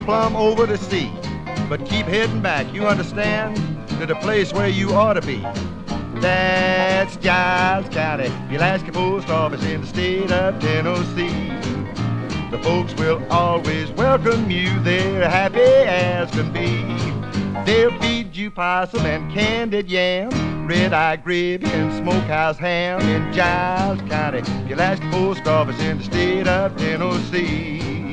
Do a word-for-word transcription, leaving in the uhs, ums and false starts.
plumb over the sea. But keep heading back, you understand, to the place where you ought to be. That's Giles County, Pulaski Post Office in the state of Tennessee. The folks will always welcome you, they're happy as can be. They'll feed you possum and candied yam, red-eye gravy and smokehouse ham in Giles County, Pulaski Post Office in the state of Tennessee.